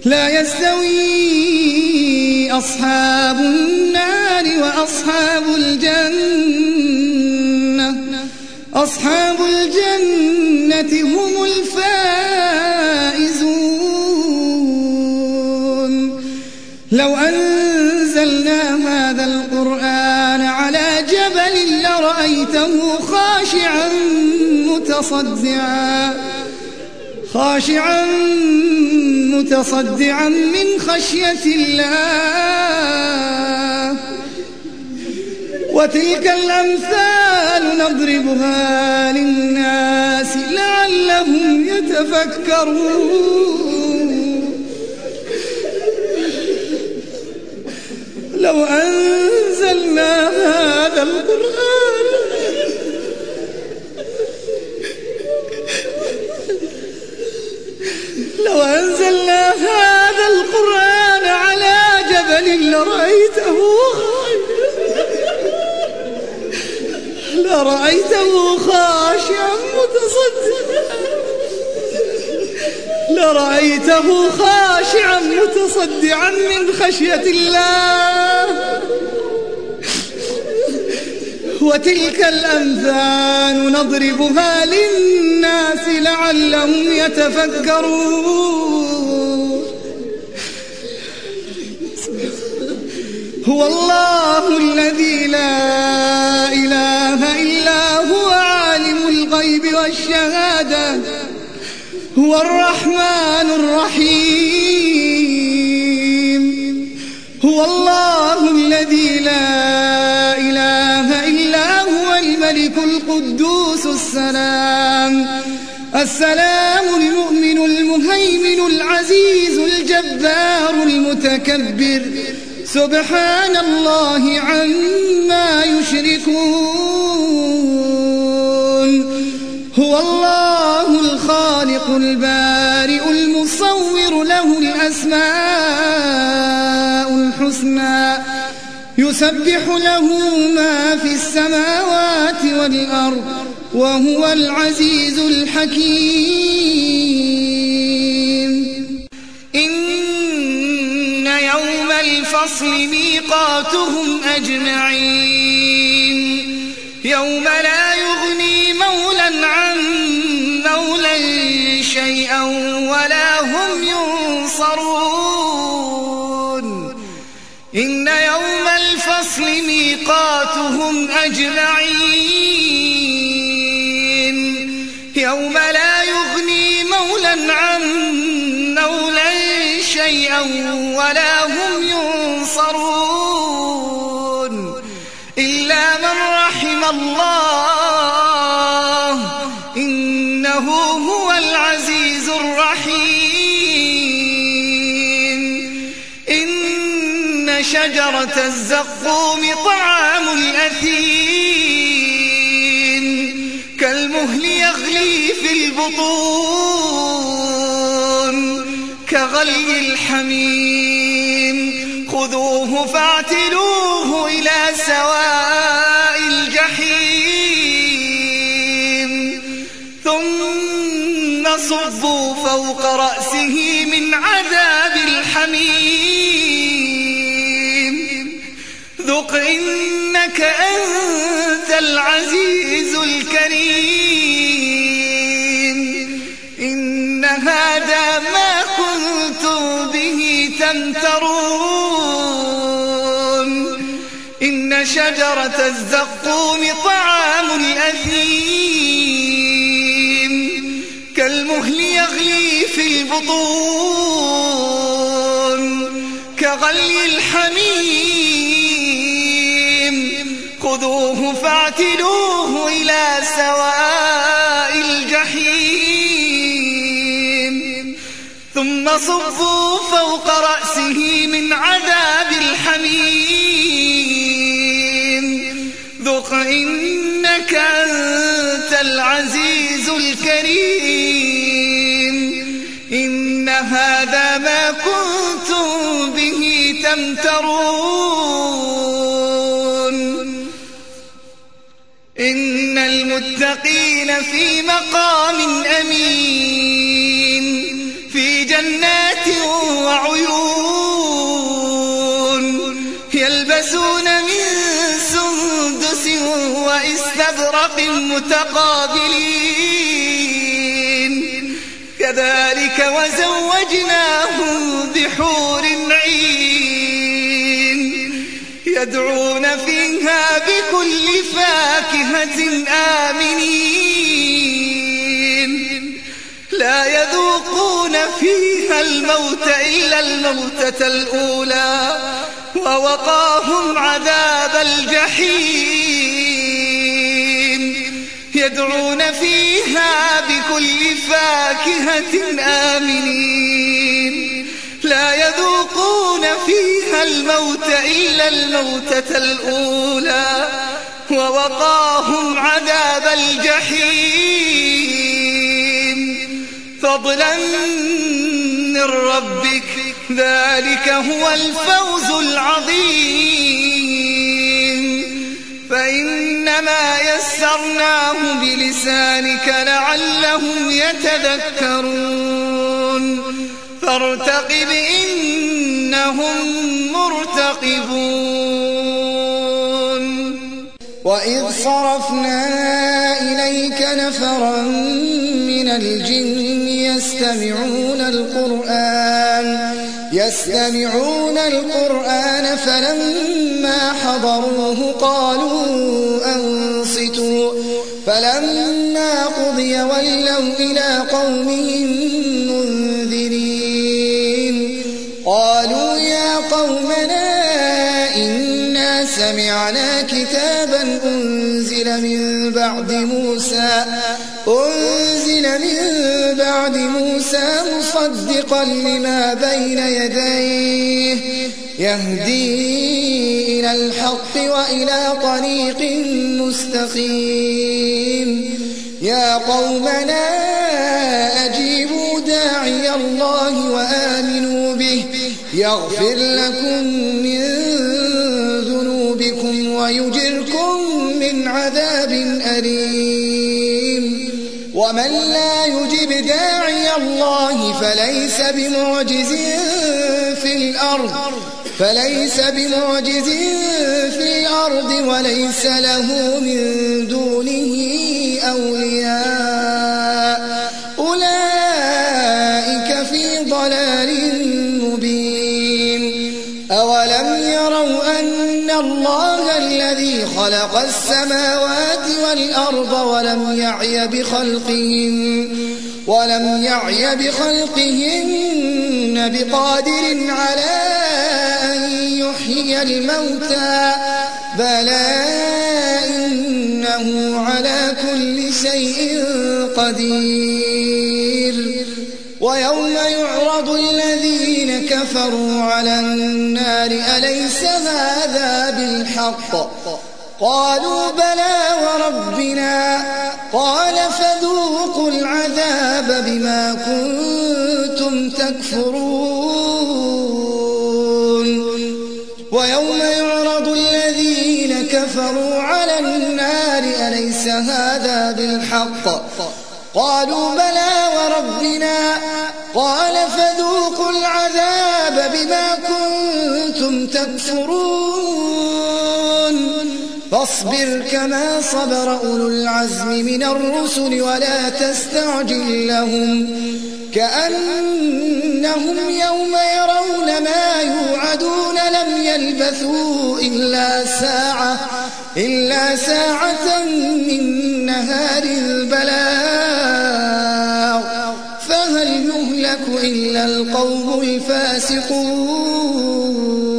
لا يستوي أصحاب النار وأصحاب الجنة، أصحاب الجنة هم الفائزون. لو أنزلنا هذا القرآن على جبل لرأيته خاشعا متصدعا من خشية الله. وتلك الأمثال نضربها للناس لعلهم يتفكرون. لو أنزلنا هذا القرآن على جبل لرأيته خاشعا متصدعا من خشية الله. وتلك الأمثال نضربها للناس لعلهم يتفكرون. هو الله الذي لا إله إلا هو عالم الغيب والشهادة، هو الرحمن الرحيم. هو الله الذي لا إله إلا هو الملك القدوس السلام المؤمن المهيمن العزيز الجبار المتكبر، سبحان الله عما يشركون. هو الله الخالق البارئ المصور، له الأسماء الحسنى، يسبح له ما في السماوات والأرض، وهو العزيز الحكيم. إن يوم الفصل ميقاتهم أجمعين، يوم لا يغني مولا عن مولا شيئا ولا هم ينصرون. إن يوم الفصل ميقاتهم أجمعين، يوم لا يغني مولا عن مولا شيئا ولا هم ينصرون إلا من رحم الله، إنه هو العزيز الرحيم. إن شجرة الزقوم طعام الأثيم، كالمهل يغلي في البطون، كغلي الحميم. خذوه فاعتلوه إلى سواء الجحيم، ثم صبوا فوق رأسه من عذاب الحميم. ذق إنك أنت العزيز الكريم. إن هذا ما كنتم به تمترون. إن شجرة الزقوم طعام الأثيم، كالمهل يغلي في البطون، كغلي الحميم. خذوه فاعتلوه إلى سواء الجحيم، ثم صبوا فوق رأسه من عذاب الحميم. ذق إنك أنت العزيز الكريم. إن هذا ما كنتم به تمترون. إن المتقين في مقام أمين، في جنات بُرَقٍ مُتَقَابِلِينَ كَذَلِكَ وَزَوَّجْنَاهُم بِحُورٍ عِينٍ يَدْعُونَ فِيهَا بِكُلِّ فَاكِهَةٍ آمِنِينَ لَا يَذُوقُونَ فِيهَا الموت إلا الموتة الأولى ووقاهم عذاب الجحيم يدعون فيها بكل فاكهة آمنين لا يذوقون فيها الموت إلا الموتة الأولى ووقاهم عذاب الجحيم فضلا من ربك ذلك هو الفوز العظيم فإنما يسرناه بلسانك لعلهم يتذكرون فارتقب إنهم مرتقبون وإذ صرفنا إليك نفرا من الجن يستمعون القرآن فلما حضروه قالوا أنصتوا فلما قضي ولوا إلى قومهم منذرين قالوا يا قومنا إنا سمعنا كتابا أنزل من بعد موسى مصدقا لما بين يديه يهدي إلى الحق وإلى طريق مستقيم يا قومنا أجيبوا داعي الله وآمنوا به يغفر لكم من ذنوبكم ويجركم من عذاب أليم ومن لا يجب داعي الله فليس بمعجز في الأرض وليس له من دونه أولياء أولئك في ضلال مبين أولم يروا أن الله الذي خلق السماوات والأرض ولم يعي بخلقهن بقادر على أن يحيي الموتى بلى إنه على كل شيء قدير ويوم يعرض الذين كفروا على النار أليس هذا بالحق قالوا بلى وربنا قال فذوقوا العذاب بما كنتم تكفرون ويوم يعرض الذين كفروا على النار أليس هذا بالحق قالوا بلى وربنا قال فذوقوا العذاب بما كنتم تكفرون فاصبر كما صبر أولو العزم من الرسل ولا تستعجل لهم كأنهم يوم يرون ما يوعدون لم يلبثوا إلا ساعة من نهار البلاغ فهل يهلك إلا القوم الفاسقون